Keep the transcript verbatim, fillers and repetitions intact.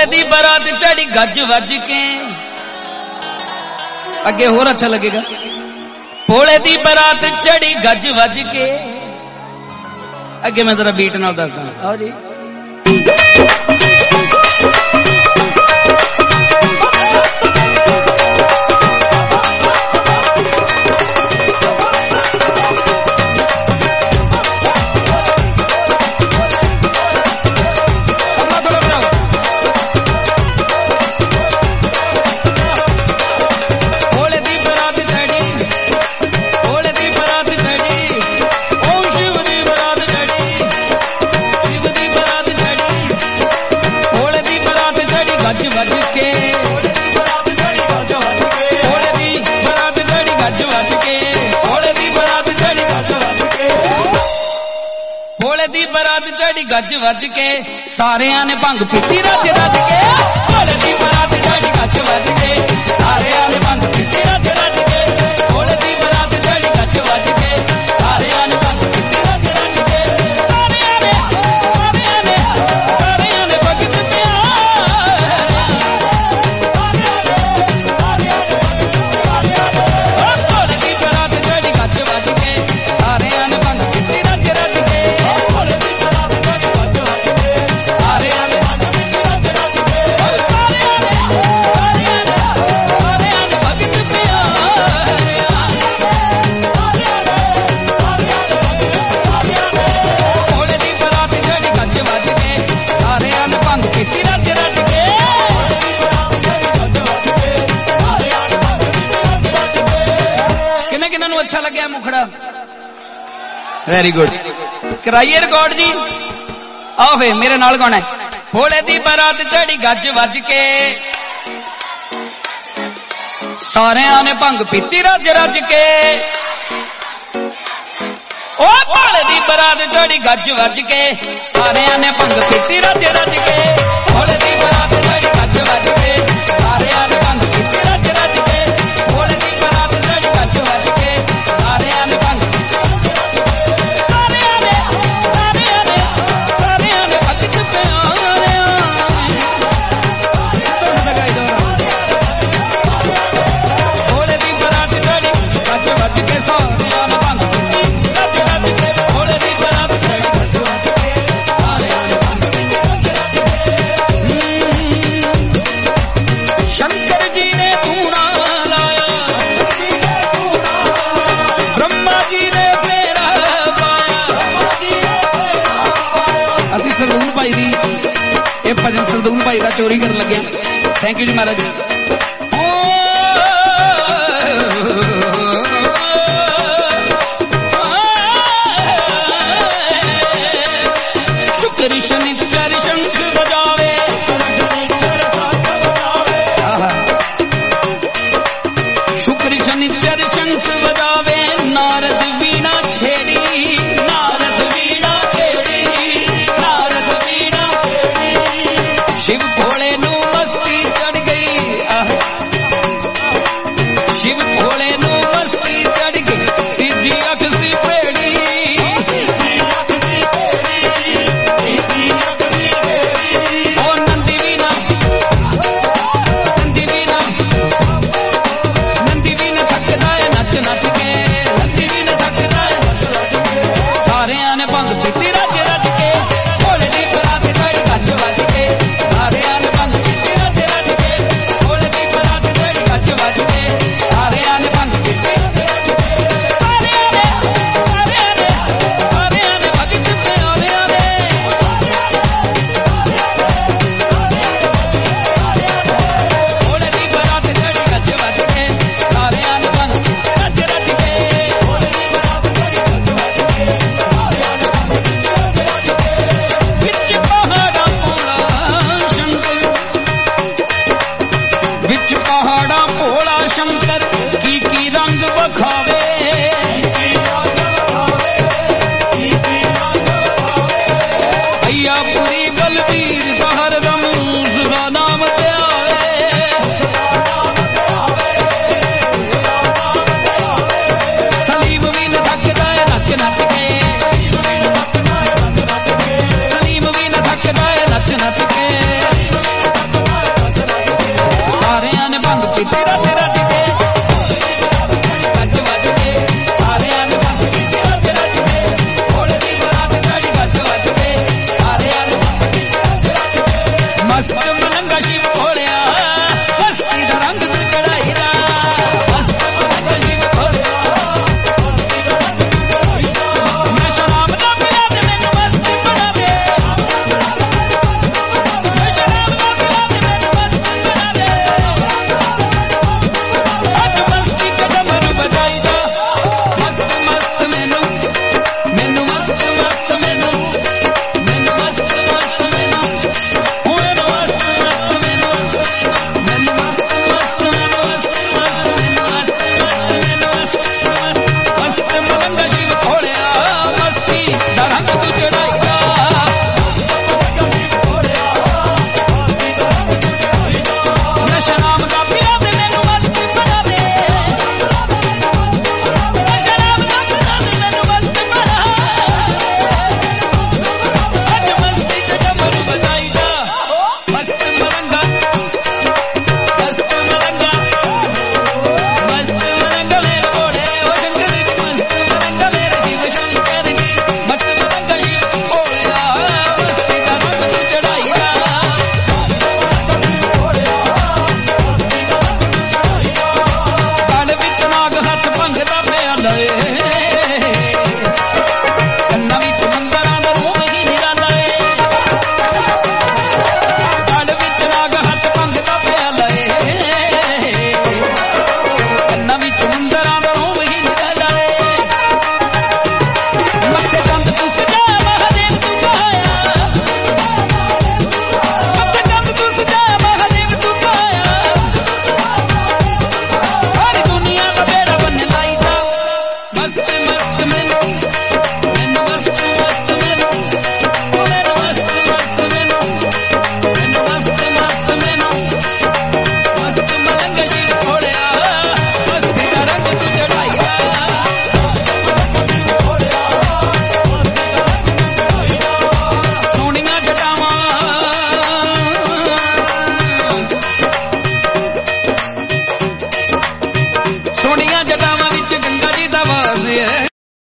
भोले दी बारात चढ़ी गज वज के, अगे होर अच्छा लगेगा। भोले दी बारात चढ़ी गज वज के, अगे मैं जरा बीट नाल दसदा। आओ जी। गज वज के सारिया ने भंग पीती रज रज के, भोले दी बारात चढ़ी गज वज के सारिया ने भंग पीती रज रज के, भोले दी बारात चढ़ी गज वज के सारिया ने भंग पीती रज रज के, सारिया ने सारिया ने सारिया ने भगत भोले दी बारात चढ़ी गज वज के सारिया ने भंग पीती रज रज के, अच्छा लगे मुखड़ा। वेरी गुड, कराइए रिकॉर्ड जी। आओ फिर मेरे नाल गाना है। भोले दी बारात चढ़ी गज वज के सारिया ने भंग पीती रज रज के, ओ भोले दी बारात चढ़ी गज वज के सारिया ने भंग पीती रज रज के, भोले दी बारात चढ़ी गज वज के सारिया ने भंग पीती रज रज के, भोले दी बारात चढ़ी गज वज के सारिया ने भंग सारिया ने सारिया ने सारिया ने भगत प्यारिया भोले दी बारात चढ़ी गज वज के सारिया ने भंग पीती रज रज के, भोले दी बारात चढ़ी गज वज के सारिया ने भंग पीती रज रज के। शंकर जी ने धूना लाया, ब्रह्मा जी ने फेरा पाया, असी सरदूल भाई दी ये भजन सरदूल भाई का चोरी कर लगे। थैंक यू जी महाराज। शुक्र शनिचर शंख बजावे, शुक्र शनिचर शंख बजावे, नारद वीणा छेड़ी, नारद वीणा छेड़ी, नारद वीणा छेड़ी, शिव भोले नू मस्ती चढ़ गई, आह शिव भोले नू मस्ती चढ़ गई, तीजी अख सी पेड़ी, ओ नंदी वीणा नंदी वीणा नंदी वीणा थकदा है नच नच के, नंदी वीणा थकदा है नच नच के, सारिया ने भंग पीती रज रज के, भोले दी बारात चढ़ी गज वज के सारिया ने भंग पीती रज रज के, भोले दी बारात चढ़ी गज वज के सारिया ने भंग पीती रज रज के, सारिया ने सारिया ने सारिया ने भगत प्यारिया ने भोले दी बारात चढ़ी गज वज के सारिया ने भंग पीती रज रज के, भोले दी बारात चढ़ी गज वज के सारिया ने भंग पीती रज रज के। विच पहाड़ा भोला शंकर, विच पहाड़ा भोला शंकर की की रंग बखावे, अय्यापुरी बलबीर सहर रमूज का नाम ते आवे, सलीम भी न थकदा है नच नच के, सलीम भी न थकदा है नच नच के, ਪੀਤੀ ਰੱਜ